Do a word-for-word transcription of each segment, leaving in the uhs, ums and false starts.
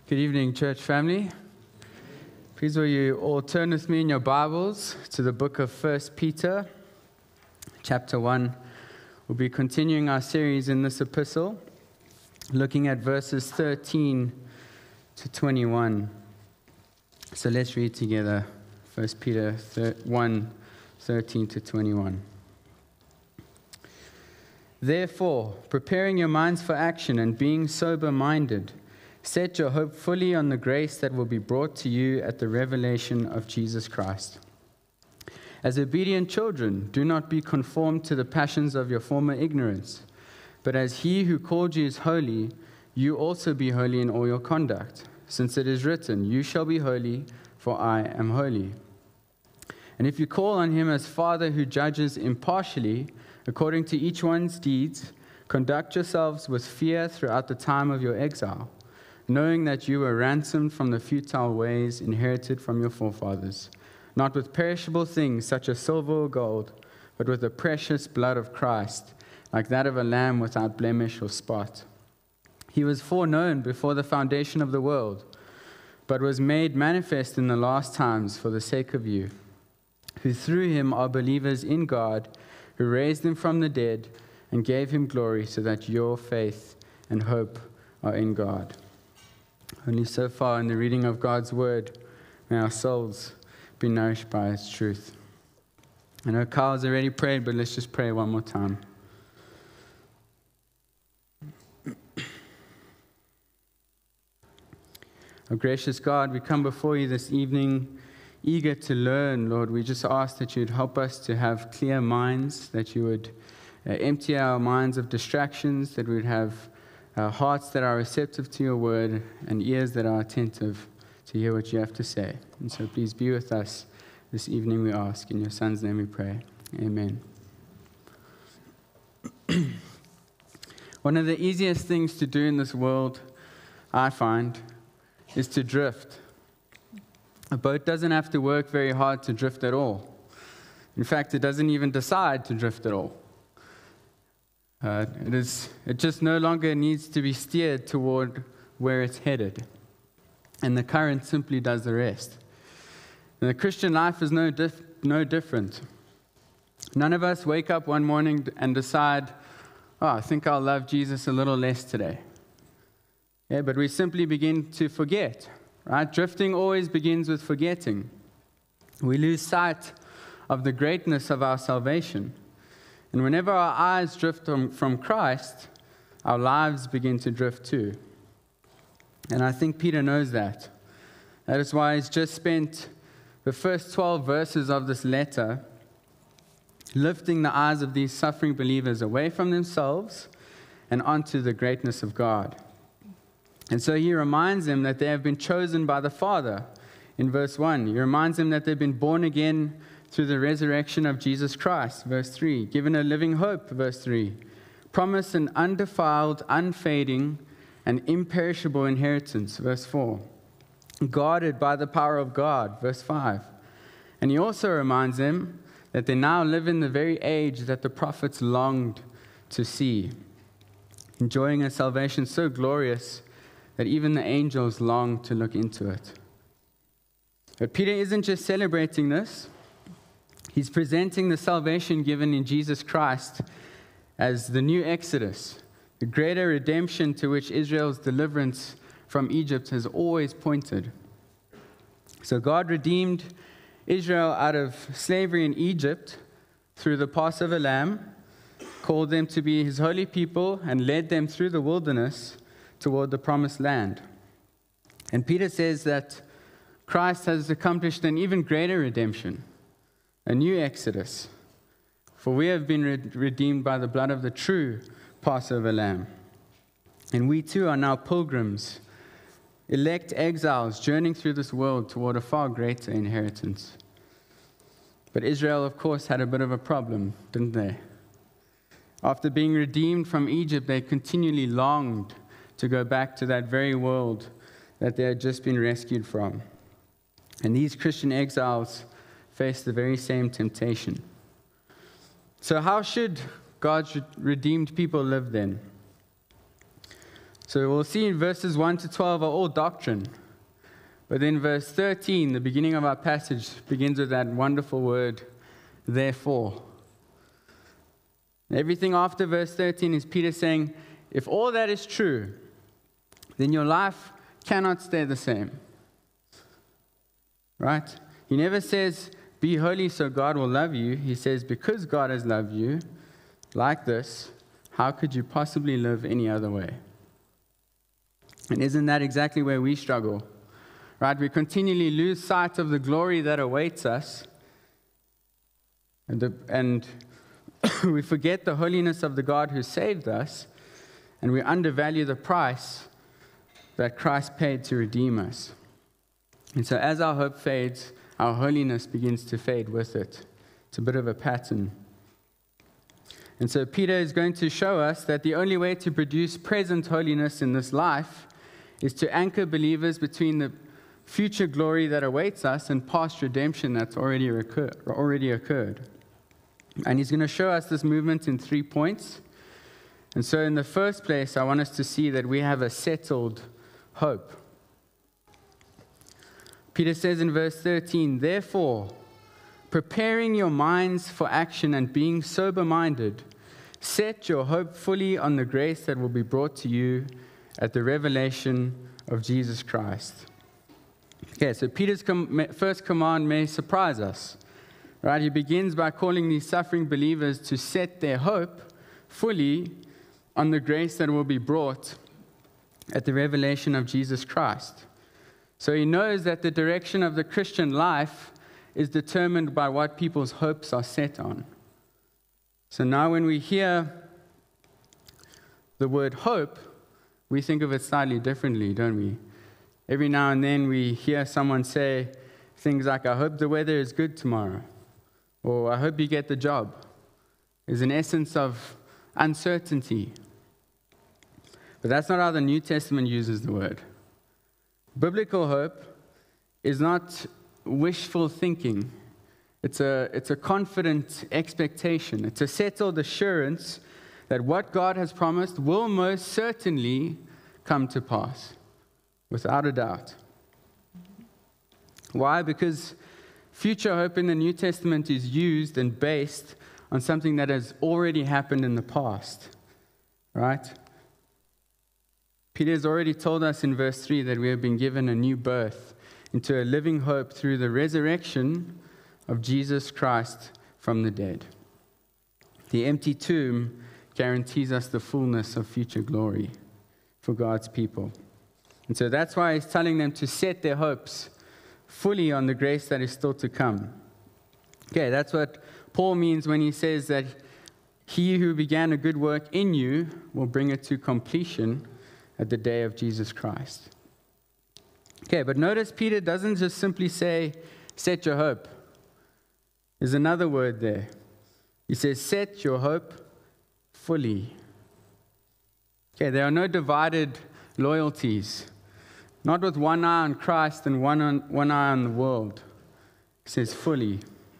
Good evening, church family. Please will you all turn with me in your Bibles to the book of First Peter, chapter one. We'll be continuing our series in this epistle, looking at verses thirteen to twenty-one. So let's read together First Peter one, thirteen to twenty-one. Therefore, preparing your minds for action and being sober-minded, set your hope fully on the grace that will be brought to you at the revelation of Jesus Christ. As obedient children, do not be conformed to the passions of your former ignorance, but as he who called you is holy, you also be holy in all your conduct, since it is written, "You shall be holy, for I am holy." And if you call on him as Father who judges impartially, according to each one's deeds, conduct yourselves with fear throughout the time of your exile, knowing that you were ransomed from the futile ways inherited from your forefathers, not with perishable things such as silver or gold, but with the precious blood of Christ, like that of a lamb without blemish or spot. He was foreknown before the foundation of the world, but was made manifest in the last times for the sake of you, who through him are believers in God, who raised him from the dead and gave him glory, so that your faith and hope are in God. Only so far in the reading of God's word may our souls be nourished by its truth. I know Kyle's already prayed, but let's just pray one more time. Oh, gracious God, we come before you this evening eager to learn, Lord. We just ask that you'd help us to have clear minds, that you would uh, empty our minds of distractions, that we'd have Uh, hearts that are receptive to your word, and ears that are attentive to hear what you have to say. And so please be with us this evening, we ask. In your Son's name we pray. Amen. One of the easiest things to do in this world, I find, is to drift. A boat doesn't have to work very hard to drift at all. In fact, it doesn't even decide to drift at all. Uh, it is. It just no longer needs to be steered toward where it's headed. And the current simply does the rest. And the Christian life is no, dif- no different. None of us wake up one morning and decide, oh, I think I'll love Jesus a little less today. Yeah, but we simply begin to forget, right? Drifting always begins with forgetting. We lose sight of the greatness of our salvation. And whenever our eyes drift from, from Christ, our lives begin to drift too. And I think Peter knows that. That is why he's just spent the first twelve verses of this letter lifting the eyes of these suffering believers away from themselves and onto the greatness of God. And so he reminds them that they have been chosen by the Father in verse one. He reminds them that they've been born again through the resurrection of Jesus Christ, verse three. Given a living hope, verse three. Promise an undefiled, unfading, and imperishable inheritance, verse four. Guarded by the power of God, verse five. And he also reminds them that they now live in the very age that the prophets longed to see, enjoying a salvation so glorious that even the angels long to look into it. But Peter isn't just celebrating this. He's presenting the salvation given in Jesus Christ as the new Exodus, the greater redemption to which Israel's deliverance from Egypt has always pointed. So God redeemed Israel out of slavery in Egypt through the Passover lamb, called them to be his holy people, and led them through the wilderness toward the promised land. And Peter says that Christ has accomplished an even greater redemption, a new Exodus. For we have been re- redeemed by the blood of the true Passover lamb. And we too are now pilgrims, elect exiles, journeying through this world toward a far greater inheritance. But Israel, of course, had a bit of a problem, didn't they? After being redeemed from Egypt, they continually longed to go back to that very world that they had just been rescued from. And these Christian exiles face the very same temptation. So how should God's redeemed people live then? So we'll see in verses one to twelve are all doctrine. But then verse thirteen, the beginning of our passage, begins with that wonderful word, therefore. Everything after verse thirteen is Peter saying, if all that is true, then your life cannot stay the same. Right? He never says, be holy so God will love you. He says, because God has loved you like this, how could you possibly live any other way? And isn't that exactly where we struggle? Right? We continually lose sight of the glory that awaits us. And, the, and we forget the holiness of the God who saved us. And we undervalue the price that Christ paid to redeem us. And so as our hope fades, our holiness begins to fade with it. It's a bit of a pattern. And so Peter is going to show us that the only way to produce present holiness in this life is to anchor believers between the future glory that awaits us and past redemption that's already, recur- already occurred. And he's going to show us this movement in three points. And so in the first place, I want us to see that we have a settled hope. Peter says in verse thirteen, therefore, preparing your minds for action and being sober-minded, set your hope fully on the grace that will be brought to you at the revelation of Jesus Christ. Okay, so Peter's com- first command may surprise us. Right? He begins by calling these suffering believers to set their hope fully on the grace that will be brought at the revelation of Jesus Christ. So he knows that the direction of the Christian life is determined by what people's hopes are set on. So now when we hear the word hope, we think of it slightly differently, don't we? Every now and then we hear someone say things like, I hope the weather is good tomorrow, or I hope you get the job. There's an essence of uncertainty. But that's not how the New Testament uses the word. Biblical hope is not wishful thinking. It's a, it's a confident expectation. It's a settled assurance that what God has promised will most certainly come to pass, without a doubt. Why? Because future hope in the New Testament is used and based on something that has already happened in the past, right? Peter has already told us in verse three that we have been given a new birth into a living hope through the resurrection of Jesus Christ from the dead. The empty tomb guarantees us the fullness of future glory for God's people. And so that's why he's telling them to set their hopes fully on the grace that is still to come. Okay, that's what Paul means when he says that he who began a good work in you will bring it to completion at the day of Jesus Christ. Okay, but notice Peter doesn't just simply say, set your hope. There's another word there. He says, set your hope fully. Okay, there are no divided loyalties. Not with one eye on Christ and one, on, one eye on the world. He says fully.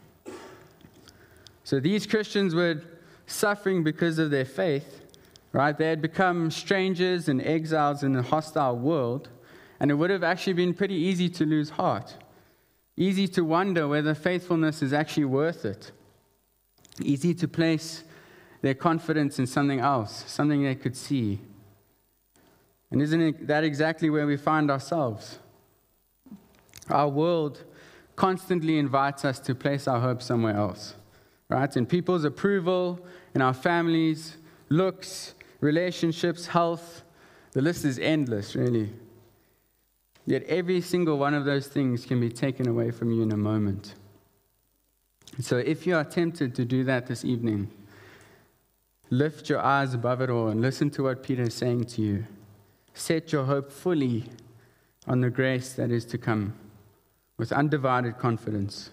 So these Christians were suffering because of their faith. Right? They had become strangers and exiles in a hostile world, and it would have actually been pretty easy to lose heart. Easy to wonder whether faithfulness is actually worth it. Easy to place their confidence in something else, something they could see. And isn't that exactly where we find ourselves? Our world constantly invites us to place our hope somewhere else. Right? In people's approval, in our families, looks, relationships, health. The list is endless, really. Yet every single one of those things can be taken away from you in a moment. So if you are tempted to do that this evening, lift your eyes above it all and listen to what Peter is saying to you. Set your hope fully on the grace that is to come with undivided confidence.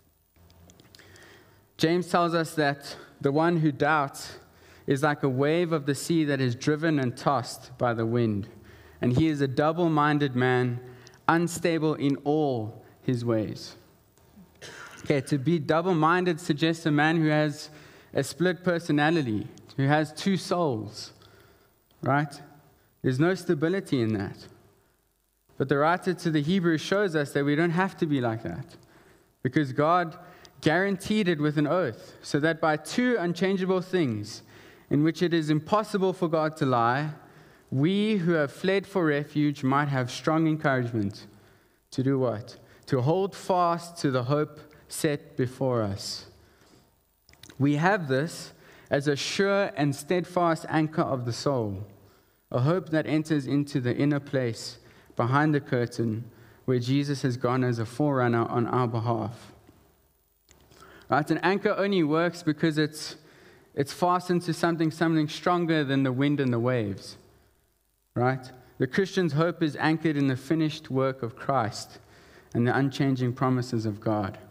James tells us that the one who doubts is like a wave of the sea that is driven and tossed by the wind. And he is a double-minded man, unstable in all his ways. Okay, to be double-minded suggests a man who has a split personality, who has two souls, right? There's no stability in that. But the writer to the Hebrews shows us that we don't have to be like that, because God guaranteed it with an oath, so that by two unchangeable things, in which it is impossible for God to lie, we who have fled for refuge might have strong encouragement to do what? To hold fast to the hope set before us. We have this as a sure and steadfast anchor of the soul, a hope that enters into the inner place behind the curtain where Jesus has gone as a forerunner on our behalf. Right? An anchor only works because it's it's fastened to something, something stronger than the wind and the waves. Right? The Christian's hope is anchored in the finished work of Christ and the unchanging promises of God.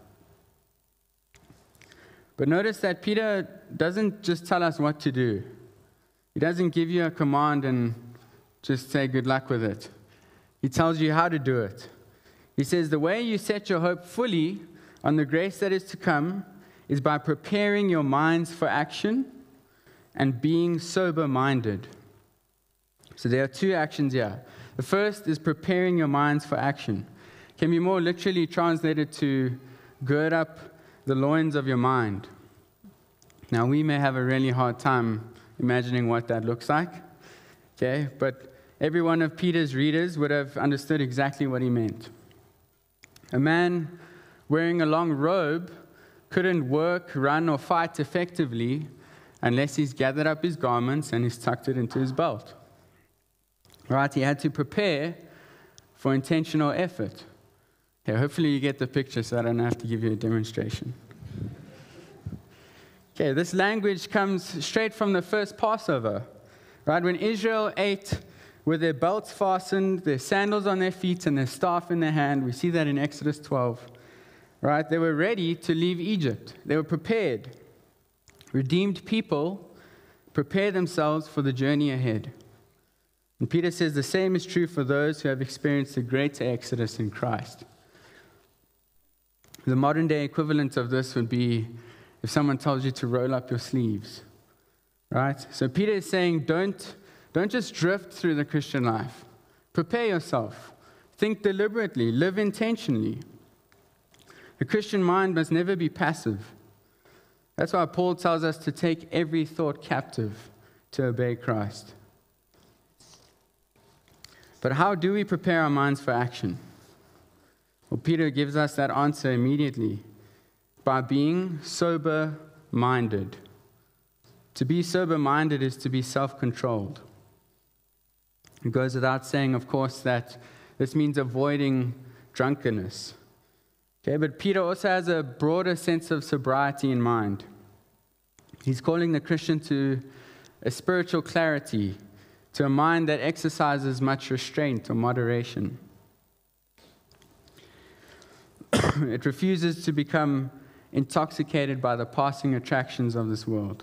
But notice that Peter doesn't just tell us what to do. He doesn't give you a command and just say good luck with it. He tells you how to do it. He says the way you set your hope fully on the grace that is to come is by preparing your minds for action and being sober-minded. So there are two actions here. The first is preparing your minds for action. Can be more literally translated to gird up the loins of your mind. Now, we may have a really hard time imagining what that looks like, okay? But every one of Peter's readers would have understood exactly what he meant. A man wearing a long robe couldn't work, run, or fight effectively unless he's gathered up his garments and he's tucked it into his belt. Right? He had to prepare for intentional effort. Okay, hopefully you get the picture so I don't have to give you a demonstration. Okay, this language comes straight from the first Passover. Right? When Israel ate with their belts fastened, their sandals on their feet, and their staff in their hand, we see that in Exodus twelve. Right? They were ready to leave Egypt. They were prepared. Redeemed people prepare themselves for the journey ahead. And Peter says the same is true for those who have experienced the greater exodus in Christ. The modern day equivalent of this would be if someone tells you to roll up your sleeves. Right? So Peter is saying don't, don't just drift through the Christian life. Prepare yourself. Think deliberately. Live intentionally. The Christian mind must never be passive. That's why Paul tells us to take every thought captive to obey Christ. But how do we prepare our minds for action? Well, Peter gives us that answer immediately. By being sober-minded. To be sober-minded is to be self-controlled. It goes without saying, of course, that this means avoiding drunkenness. Okay, but Peter also has a broader sense of sobriety in mind. He's calling the Christian to a spiritual clarity, to a mind that exercises much restraint or moderation. It refuses to become intoxicated by the passing attractions of this world.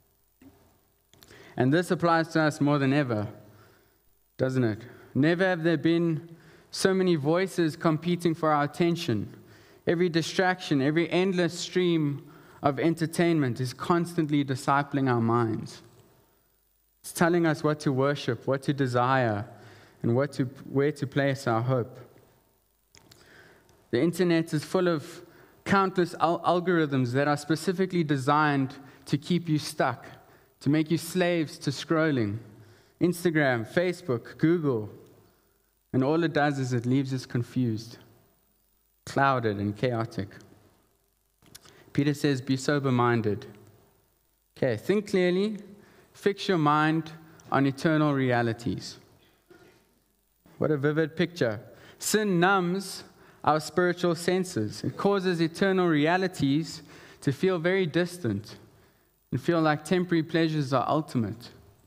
And this applies to us more than ever, doesn't it? Never have there been so many voices competing for our attention. Every distraction, every endless stream of entertainment is constantly discipling our minds. It's telling us what to worship, what to desire, and what to, where to place our hope. The internet is full of countless al- algorithms that are specifically designed to keep you stuck, to make you slaves to scrolling. Instagram, Facebook, Google. And all it does is it leaves us confused, clouded, and chaotic. Peter says, be sober-minded. Okay, think clearly. Fix your mind on eternal realities. What a vivid picture. Sin numbs our spiritual senses. It causes eternal realities to feel very distant and feel like temporary pleasures are ultimate.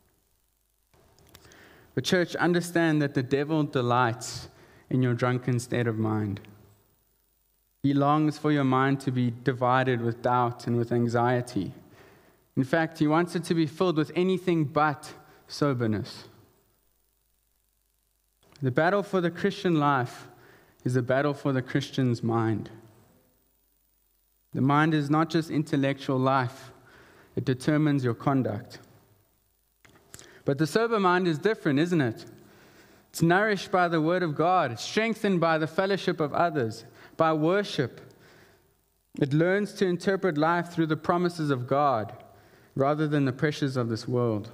But church, understand that the devil delights in your drunken state of mind. He longs for your mind to be divided with doubt and with anxiety. In fact, he wants it to be filled with anything but soberness. The battle for the Christian life is a battle for the Christian's mind. The mind is not just intellectual life. It determines your conduct. But the sober mind is different, isn't it? It's nourished by the word of God. It's strengthened by the fellowship of others, by worship. It learns to interpret life through the promises of God rather than the pressures of this world.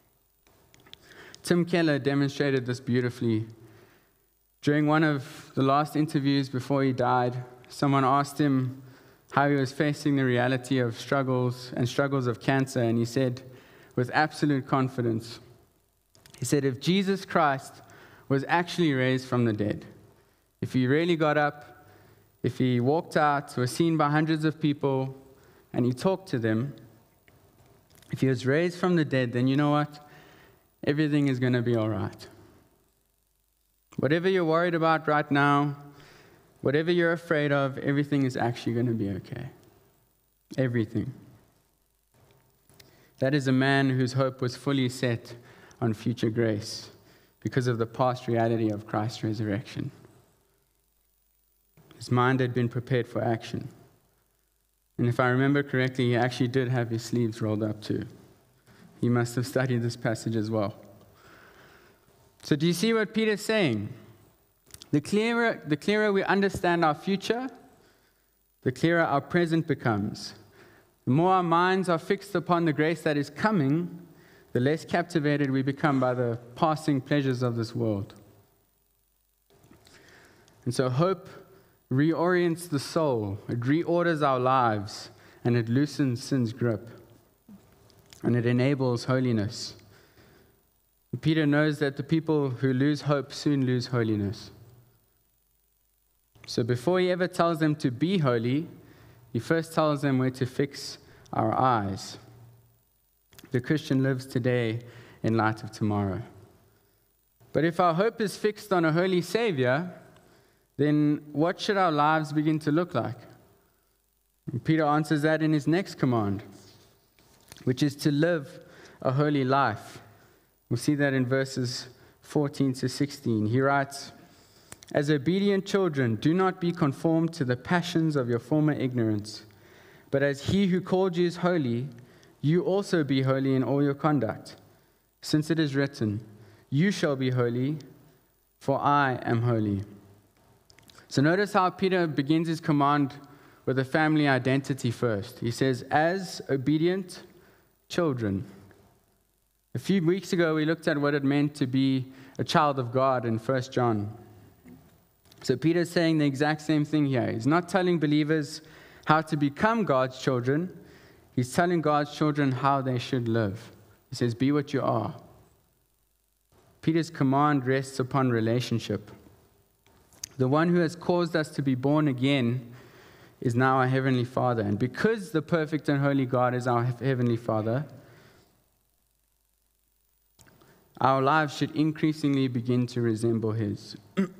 Tim Keller demonstrated this beautifully. During one of the last interviews before he died, someone asked him how he was facing the reality of struggles and struggles of cancer, and he said, with absolute confidence, he said, if Jesus Christ was actually raised from the dead, if he really got up, if he walked out, was seen by hundreds of people, and he talked to them, if he was raised from the dead, then you know what? Everything is going to be all right. Whatever you're worried about right now, whatever you're afraid of, everything is actually going to be okay. Everything. That is a man whose hope was fully set on future grace because of the past reality of Christ's resurrection. His mind had been prepared for action. And if I remember correctly, he actually did have his sleeves rolled up too. He must have studied this passage as well. So do you see what Peter's saying? The clearer, the clearer we understand our future, the clearer our present becomes. The more our minds are fixed upon the grace that is coming, the less captivated we become by the passing pleasures of this world. And so hope reorients the soul, it reorders our lives, and it loosens sin's grip, and it enables holiness. Peter knows that the people who lose hope soon lose holiness. So before he ever tells them to be holy, he first tells them where to fix our eyes. The Christian lives today in light of tomorrow. But if our hope is fixed on a holy Savior, then what should our lives begin to look like? And Peter answers that in his next command, which is to live a holy life. We'll see that in verses fourteen to sixteen. He writes, as obedient children, do not be conformed to the passions of your former ignorance, but as he who called you is holy, you also be holy in all your conduct. Since it is written, you shall be holy, for I am holy. So notice how Peter begins his command with a family identity first. He says, as obedient children. A few weeks ago, we looked at what it meant to be a child of God in First John. So Peter's saying the exact same thing here. He's not telling believers how to become God's children. He's telling God's children how they should live. He says, be what you are. Peter's command rests upon relationship. The one who has caused us to be born again is now our Heavenly Father. And because the perfect and holy God is our Heavenly Father, our lives should increasingly begin to resemble His.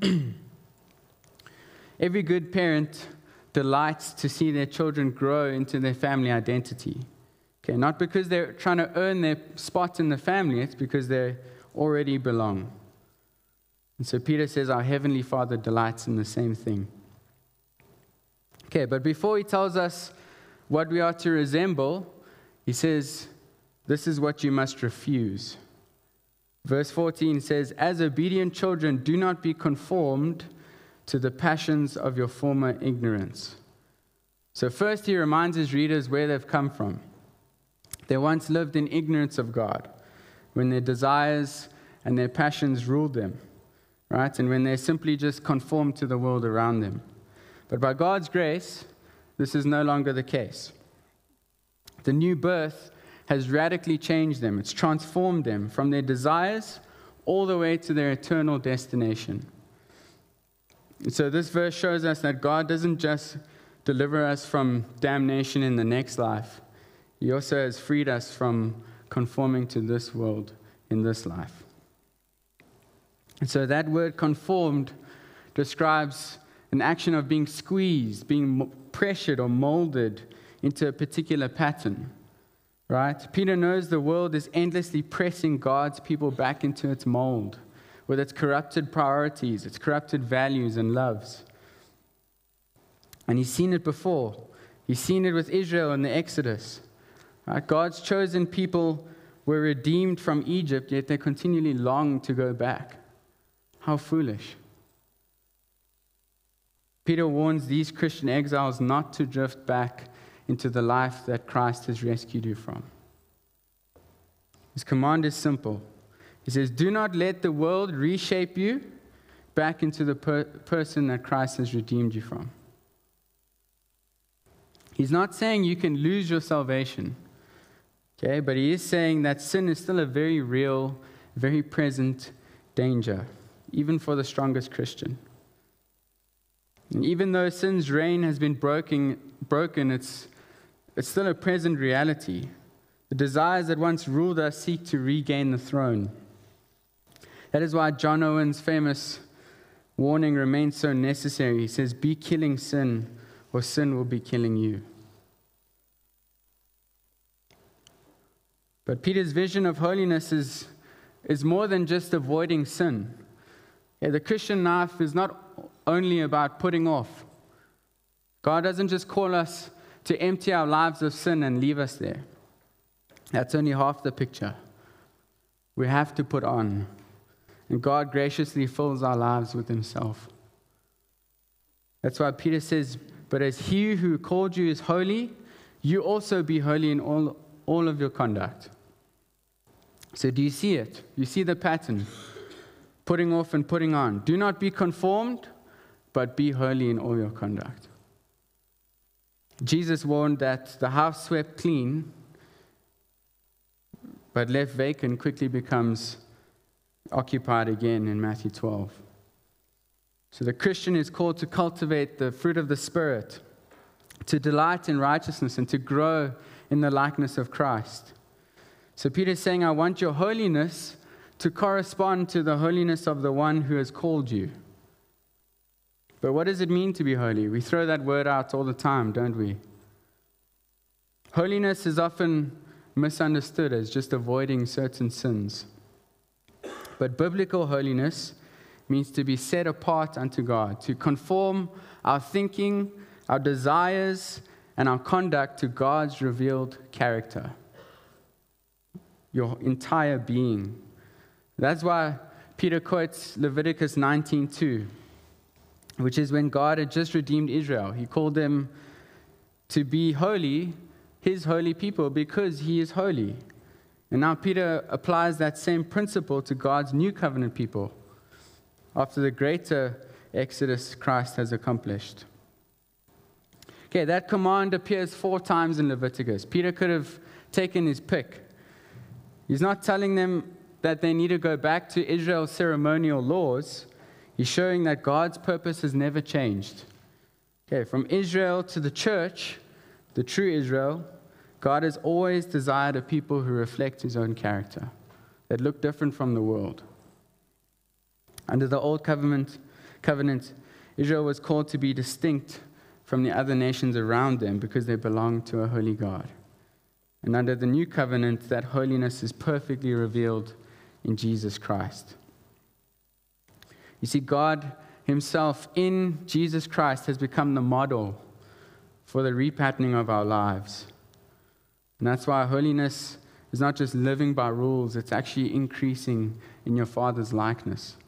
Every good parent delights to see their children grow into their family identity. Okay, not because they're trying to earn their spot in the family, it's because they already belong. And so Peter says our Heavenly Father delights in the same thing. Okay, but before he tells us what we are to resemble, he says, this is what you must refuse. Verse fourteen says, as obedient children, do not be conformed to the passions of your former ignorance. So first he reminds his readers where they've come from. They once lived in ignorance of God, when their desires and their passions ruled them, right? And when they simply just conformed to the world around them. But by God's grace, this is no longer the case. The new birth has radically changed them. It's transformed them from their desires all the way to their eternal destination. And so this verse shows us that God doesn't just deliver us from damnation in the next life. He also has freed us from conforming to this world in this life. And so that word conformed describes an action of being squeezed, being pressured or molded into a particular pattern. Right? Peter knows the world is endlessly pressing God's people back into its mold with its corrupted priorities, its corrupted values and loves. And he's seen it before. He's seen it with Israel in the Exodus. Right? God's chosen people were redeemed from Egypt, yet they continually long to go back. How foolish. Peter warns these Christian exiles not to drift back into the life that Christ has rescued you from. His command is simple. He says, do not let the world reshape you back into the per- person that Christ has redeemed you from. He's not saying you can lose your salvation, okay? But he is saying that sin is still a very real, very present danger, even for the strongest Christian. And even though sin's reign has been broken, broken, it's, it's still a present reality. The desires that once ruled us seek to regain the throne. That is why John Owen's famous warning remains so necessary. He says, be killing sin, or sin will be killing you. But Peter's vision of holiness is, is more than just avoiding sin. Yeah, the Christian life is not only about putting off. God doesn't just call us to empty our lives of sin and leave us there. That's only half the picture. We have to put on. And God graciously fills our lives with himself. That's why Peter says, but as he who called you is holy, you also be holy in all, all of your conduct. So do you see it? You see the pattern? Putting off and putting on. Do not be conformed, but be holy in all your conduct. Jesus warned that the house swept clean, but left vacant quickly becomes occupied again in Matthew twelve. So the Christian is called to cultivate the fruit of the Spirit, to delight in righteousness, and to grow in the likeness of Christ. So Peter's saying, I want your holiness to correspond to the holiness of the one who has called you. But what does it mean to be holy? We throw that word out all the time, don't we? Holiness is often misunderstood as just avoiding certain sins. But biblical holiness means to be set apart unto God, to conform our thinking, our desires, and our conduct to God's revealed character. Your entire being. That's why Peter quotes Leviticus nineteen two, which is when God had just redeemed Israel. He called them to be holy, his holy people, because he is holy. And now Peter applies that same principle to God's new covenant people after the greater exodus Christ has accomplished. Okay, that command appears four times in Leviticus. Peter could have taken his pick. He's not telling them that they need to go back to Israel's ceremonial laws. He's showing that God's purpose has never changed. Okay, from Israel to the church, the true Israel, God has always desired a people who reflect his own character, that look different from the world. Under the old covenant, covenant, Israel was called to be distinct from the other nations around them because they belonged to a holy God. And under the new covenant, that holiness is perfectly revealed in Jesus Christ. You see, God himself in Jesus Christ has become the model for the repatterning of our lives. And that's why holiness is not just living by rules, it's actually increasing in your Father's likeness.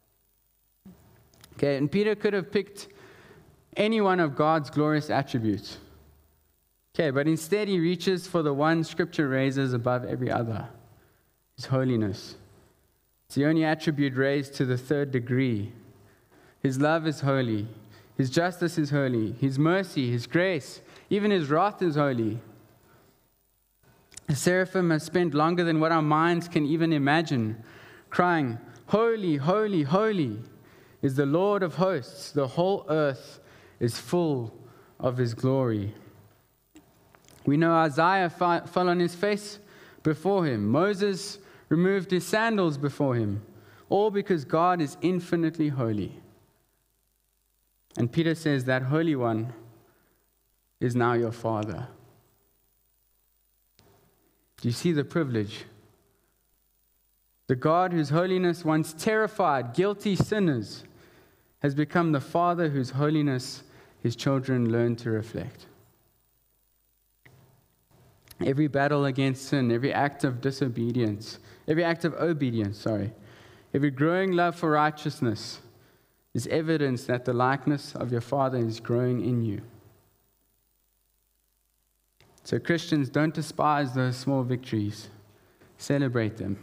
Okay, and Peter could have picked any one of God's glorious attributes. Okay, but instead he reaches for the one Scripture raises above every other, his holiness. It's the only attribute raised to the third degree. His love is holy. His justice is holy. His mercy, his grace, even his wrath is holy. The seraphim have spent longer than what our minds can even imagine, crying, holy, holy, holy is the Lord of hosts. The whole earth is full of his glory. We know Isaiah fell on his face before him. Moses removed his sandals before him, all because God is infinitely holy. And Peter says that Holy One is now your Father. Do you see the privilege? The God whose holiness once terrified guilty sinners has become the Father whose holiness his children learn to reflect. every battle against sin, every act of disobedience, every act of obedience, sorry, every growing love for righteousness is evidence that the likeness of your Father is growing in you. So Christians, don't despise those small victories. Celebrate them.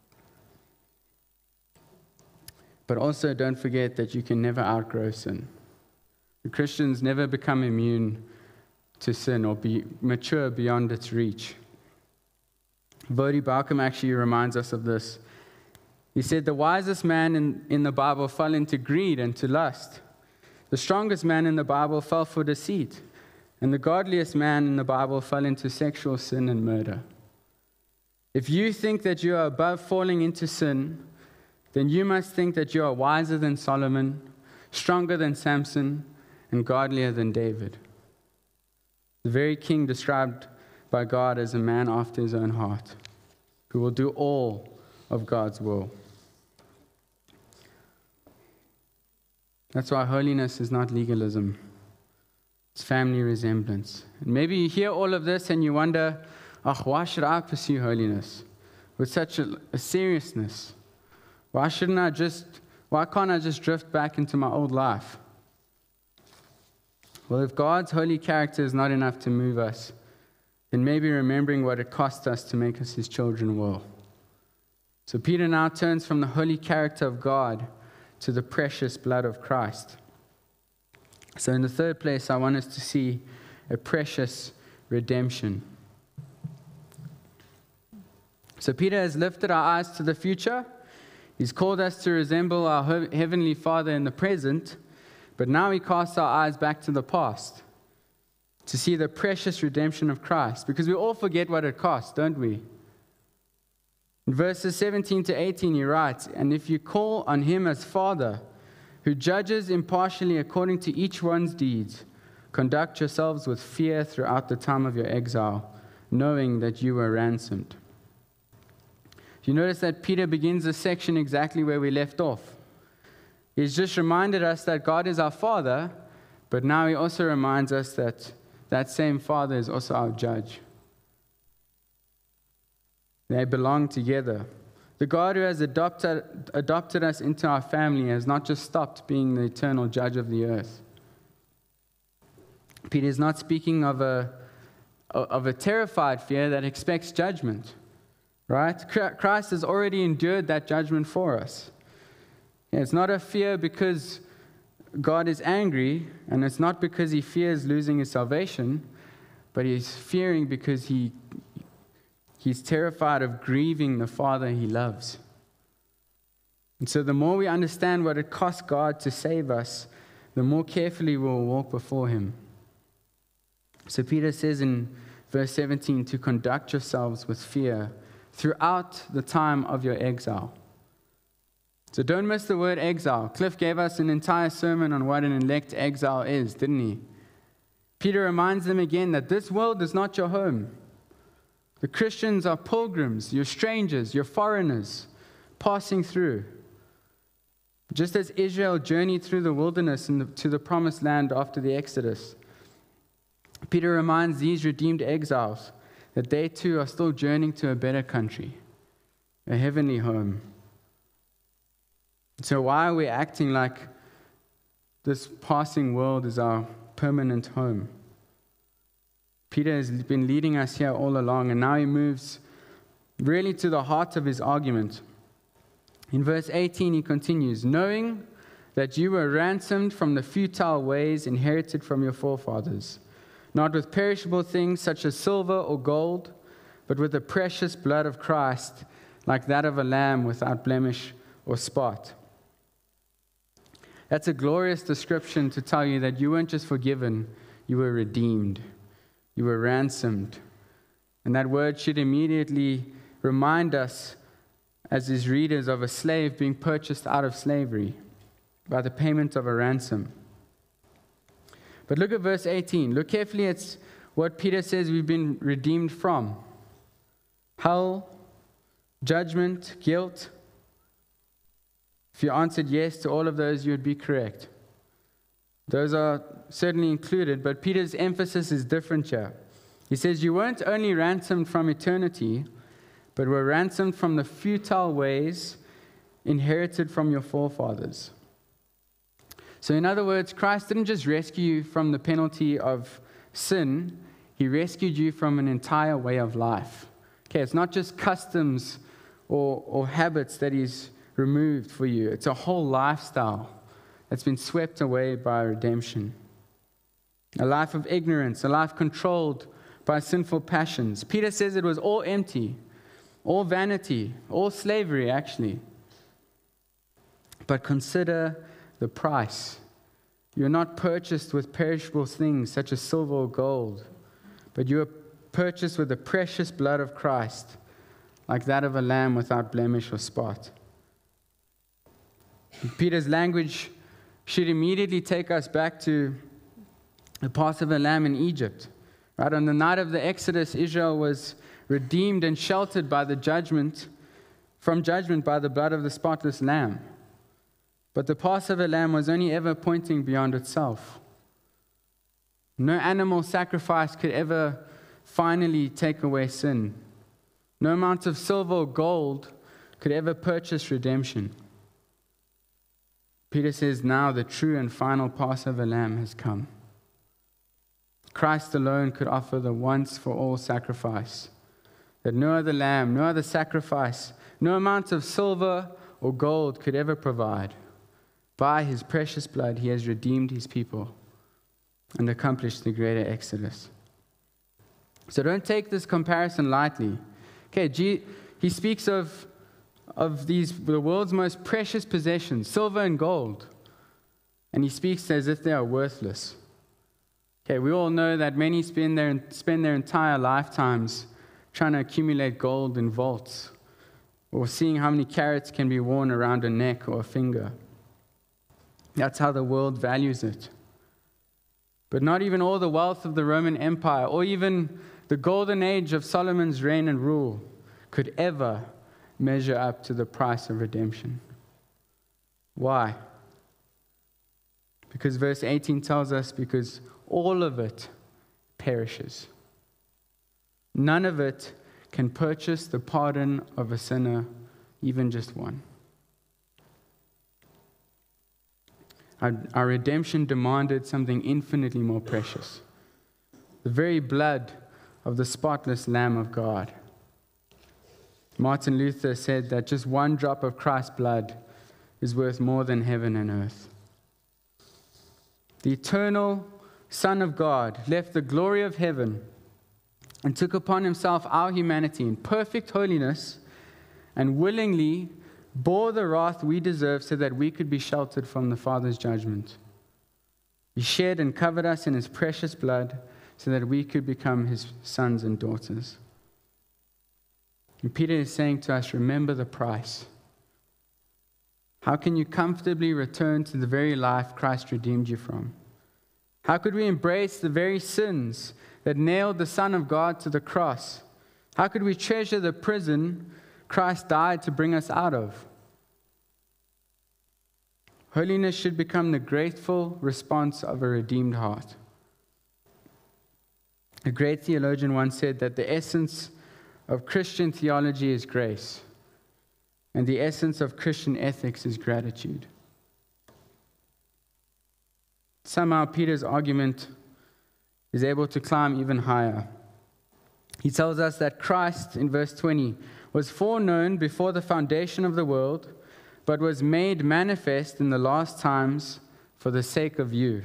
But also don't forget that you can never outgrow sin. Christians never become immune to sin or be mature beyond its reach. Voddie Baucham actually reminds us of this. He said, the wisest man in, in the Bible fell into greed and to lust. The strongest man in the Bible fell for deceit. And the godliest man in the Bible fell into sexual sin and murder. If you think that you are above falling into sin, then you must think that you are wiser than Solomon, stronger than Samson, and godlier than David. The very king described by God as a man after his own heart, who will do all of God's will. That's why holiness is not legalism. It's family resemblance. And maybe you hear all of this and you wonder, oh, why should I pursue holiness with such a, a seriousness? Why shouldn't I just, why can't I just drift back into my old life? Well, if God's holy character is not enough to move us, then maybe remembering what it cost us to make us his children will. So Peter now turns from the holy character of God to the precious blood of Christ. So in the third place, I want us to see a precious redemption. So Peter has lifted our eyes to the future. He's called us to resemble our Heavenly Father in the present, but now he casts our eyes back to the past to see the precious redemption of Christ, because we all forget what it costs, don't we? In verses seventeen to eighteen, he writes, and if you call on him as Father, who judges impartially according to each one's deeds, conduct yourselves with fear throughout the time of your exile, knowing that you were ransomed. You notice that Peter begins this section exactly where we left off. He's just reminded us that God is our Father, but now he also reminds us that that same Father is also our judge. They belong together. The God who has adopted, adopted us into our family has not just stopped being the eternal judge of the earth. Peter is not speaking of a, of a terrified fear that expects judgment, right? Christ has already endured that judgment for us. It's not a fear because God is angry, and it's not because he fears losing his salvation, but he's fearing because he He's terrified of grieving the Father he loves. And so the more we understand what it cost God to save us, the more carefully we'll walk before him. So Peter says in verse seventeen, to conduct yourselves with fear throughout the time of your exile. So don't miss the word exile. Cliff gave us an entire sermon on what an elect exile is, didn't he? Peter reminds them again that this world is not your home. The Christians are pilgrims, you're strangers, you're foreigners, passing through. Just as Israel journeyed through the wilderness and the, to the promised land after the Exodus, Peter reminds these redeemed exiles that they too are still journeying to a better country, a heavenly home. So why are we acting like this passing world is our permanent home? Peter has been leading us here all along, and now he moves really to the heart of his argument. In verse eighteen, he continues, knowing that you were ransomed from the futile ways inherited from your forefathers, not with perishable things such as silver or gold, but with the precious blood of Christ, like that of a lamb without blemish or spot. That's a glorious description to tell you that you weren't just forgiven, you were redeemed. You were ransomed. And that word should immediately remind us, as his readers, of a slave being purchased out of slavery by the payment of a ransom. But look at verse eighteen. Look carefully at what Peter says we've been redeemed from. Hell, judgment, guilt. If you answered yes to all of those, you would be correct. Those are certainly included, but Peter's emphasis is different here. He says, you weren't only ransomed from eternity, but were ransomed from the futile ways inherited from your forefathers. So in other words, Christ didn't just rescue you from the penalty of sin, he rescued you from an entire way of life. Okay, it's not just customs or, or habits that he's removed for you. It's a whole lifestyle that's been swept away by redemption. A life of ignorance, a life controlled by sinful passions. Peter says it was all empty, all vanity, all slavery, actually. But consider the price. You're not purchased with perishable things such as silver or gold, but you are purchased with the precious blood of Christ, like that of a lamb without blemish or spot. Peter's language should immediately take us back to the Passover lamb in Egypt. Right? On the night of the Exodus, Israel was redeemed and sheltered by the judgment, from judgment by the blood of the spotless lamb. But the Passover lamb was only ever pointing beyond itself. No animal sacrifice could ever finally take away sin. No amount of silver or gold could ever purchase redemption. Peter says, now the true and final Passover lamb has come. Christ alone could offer the once-for-all sacrifice that no other lamb, no other sacrifice, no amount of silver or gold could ever provide. By his precious blood, he has redeemed his people and accomplished the greater exodus. So don't take this comparison lightly. Okay, G, he speaks of, of these the world's most precious possessions, silver and gold, and he speaks as if they are worthless. Okay, we all know that many spend their, spend their entire lifetimes trying to accumulate gold in vaults, or seeing how many carats can be worn around a neck or a finger. That's how the world values it. But not even all the wealth of the Roman Empire, or even the golden age of Solomon's reign and rule, could ever measure up to the price of redemption. Why? Because verse eighteen tells us, because all of it perishes. None of it can purchase the pardon of a sinner, even just one. Our, our redemption demanded something infinitely more precious. The very blood of the spotless Lamb of God. Martin Luther said that just one drop of Christ's blood is worth more than heaven and earth. The eternal Son of God left the glory of heaven and took upon himself our humanity in perfect holiness and willingly bore the wrath we deserve so that we could be sheltered from the Father's judgment. He shed and covered us in his precious blood so that we could become his sons and daughters. And Peter is saying to us, remember the price. How can you comfortably return to the very life Christ redeemed you from? How could we embrace the very sins that nailed the Son of God to the cross? How could we treasure the prison Christ died to bring us out of? Holiness should become the grateful response of a redeemed heart. A great theologian once said that the essence of Christian theology is grace, and the essence of Christian ethics is gratitude. Somehow Peter's argument is able to climb even higher. He tells us that Christ, in verse twenty, was foreknown before the foundation of the world, but was made manifest in the last times for the sake of you.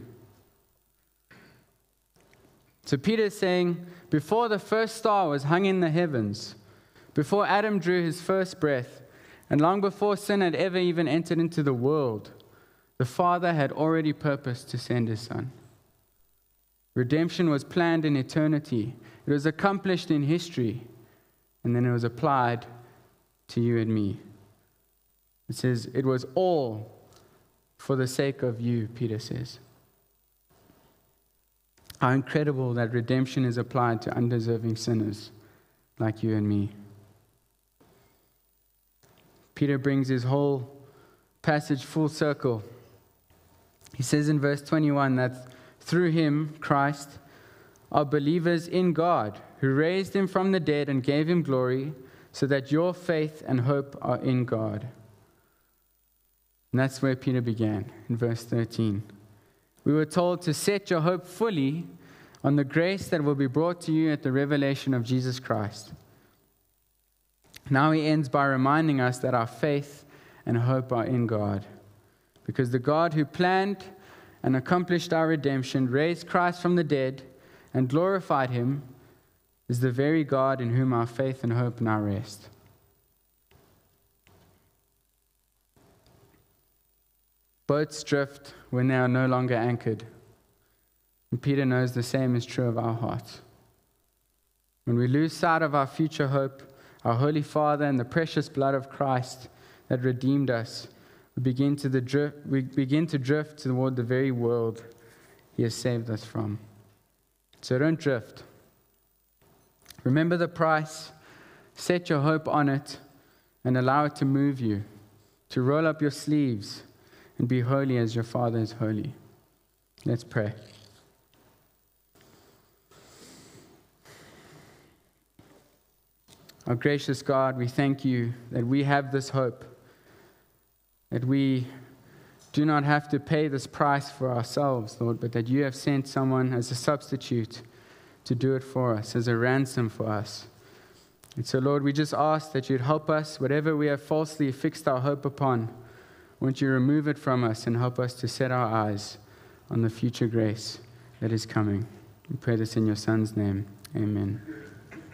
So Peter is saying, before the first star was hung in the heavens, before Adam drew his first breath, and long before sin had ever even entered into the world, the Father had already purposed to send his Son. Redemption was planned in eternity. It was accomplished in history. And then it was applied to you and me. It says, it was all for the sake of you, Peter says. How incredible that redemption is applied to undeserving sinners like you and me. Peter brings his whole passage full circle. He says in verse twenty-one that through him, Christ, are believers in God who raised him from the dead and gave him glory, so that your faith and hope are in God. And that's where Peter began, in verse thirteen. We were told to set your hope fully on the grace that will be brought to you at the revelation of Jesus Christ. Now he ends by reminding us that our faith and hope are in God, because the God who planned and accomplished our redemption, raised Christ from the dead, and glorified him, is the very God in whom our faith and hope now rest. Boats drift when they are no longer anchored. And Peter knows the same is true of our hearts. When we lose sight of our future hope, our Holy Father, and the precious blood of Christ that redeemed us, we begin to, the drift, we begin to drift toward the very world he has saved us from. So don't drift. Remember the price, set your hope on it, and allow it to move you, to roll up your sleeves and be holy as your Father is holy. Let's pray. Our gracious God, we thank you that we have this hope, that we do not have to pay this price for ourselves, Lord, but that you have sent someone as a substitute to do it for us, as a ransom for us. And so, Lord, we just ask that you'd help us, whatever we have falsely fixed our hope upon, won't you remove it from us and help us to set our eyes on the future grace that is coming. We pray this in your Son's name. Amen.